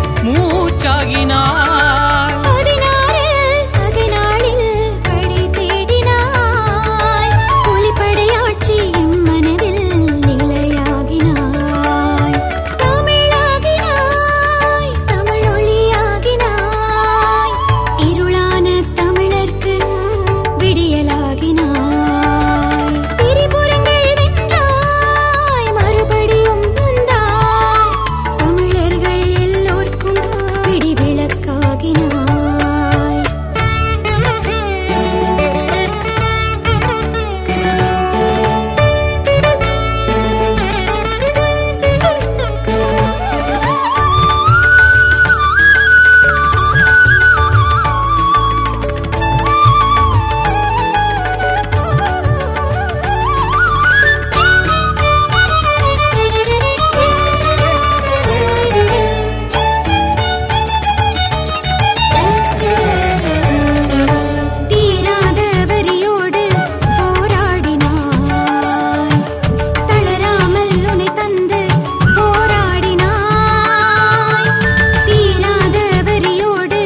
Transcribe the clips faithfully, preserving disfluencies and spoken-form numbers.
மூச்சாகினாய். பதினாறு பதினாளில் படை தேடினாய். புலிப்படையாட்சி எம் மனதில் நிலையாகினாய். தமிழாகினாய், தமிழொளியாகினாய். இருளான தமிழர்க்கு விடியலாகினாய். திரிபுரங்கள் வென்றாய், மறுபடியும் வந்தாய். தமிழர்கள் எல்லோர்க்கும் விடிவிளக்காகினாய். தீராத வரியோடு போராடினாய். தளராமல் உனை தந்து போராடினாய். தீராத வரியோடு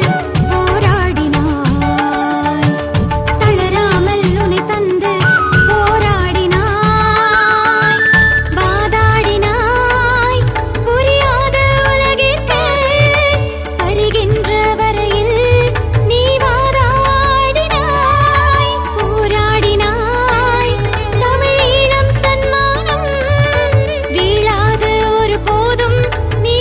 போராடினாய். தளராமல் உனை தந்து போராடினாய். வாதாடினாய், புரியாத உலகிற்கு வருகின்ற வரையில் நீ வாதாடினாய். போராடினாய், தமிழீழம் தன்மானம் வீழாத ஒரு போதும் நீ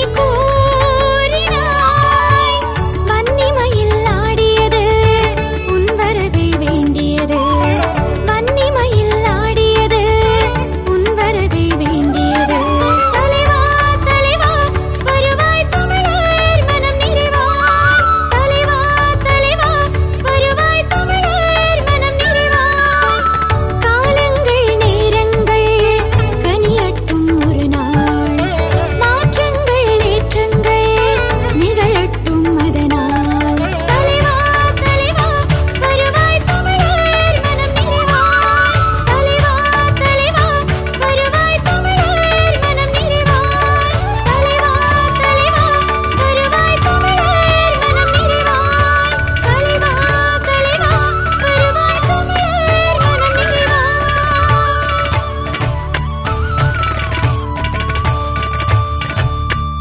கூறினாய். வன்னிமையில் ஆடியது உன் வரவை வேண்டியது. வன்னிமையில் ஆடியது உன் வரவை வேண்டியது. தலைவா தலைவா வருவாய் தமிழர் மனம் நிறைவாய். தலைவா தலைவா வருவாய் தமிழர் மனம் நிறைவாய். காலங்கள் நேரங்கள் கனியட்டும் ஒரு நாள். மாற்றங்கள் ஏற்றங்கள் நிகழட்டும் அதனால். தலைவா தலைவா வருவாய் தமிழர் மனம் நிறைவாய். தலைவா தலைவா வருவாய் தமிழர் மனம் நிறைவாய். தலைவா தலைவா வருவாய் தமிழர் மனம் நிறைவாய். தலைவா தலைவா வருவாய் தமிழர் மனம்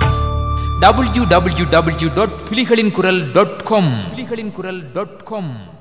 நிறைவாய். டபிள்யூ டபிள்யூ டபிள்யூ டாட் புலிகளின் குரல் டாட் காம் புலிகளின் குரல் டாட் காம்